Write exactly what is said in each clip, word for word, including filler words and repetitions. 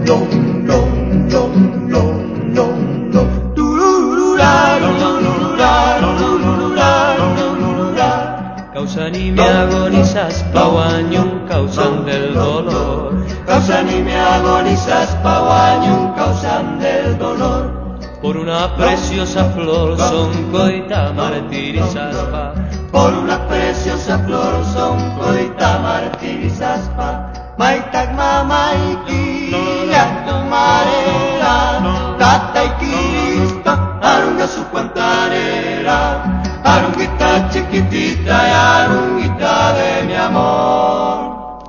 long, long, long, long, long, long. Tururura, tururura, tururura, tururura. Causan y me agonizas, pauañum, causan del dolor. Causan y me agonizas, pauañum, causan del dolor. Por una preciosa flor son coita martirizas pa. Por una preciosa flor son coita martirizas pa. Maitag mamaiki at marera, Tata y Cristo, arunga su cuantarera, arunguita chiquitita y arunguita de mi amor.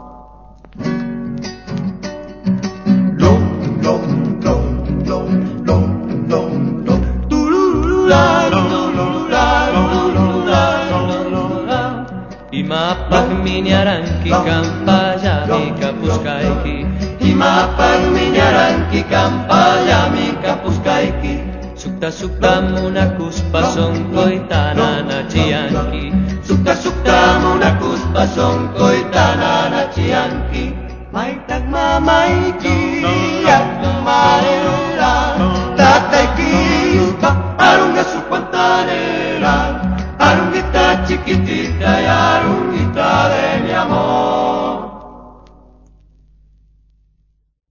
Long, long, long, long, long, long, long, tururura, tururura, tururura, tururura. Imapag minyaranki kampaya mi kapuskaiki. Imapag minyaranki kampaya mi kapuskaiki. Sukta sukta muna kuspason koitana na chianki. Sukta sukta muna kuspason koitana na chianki. Maitag mamaiki at mare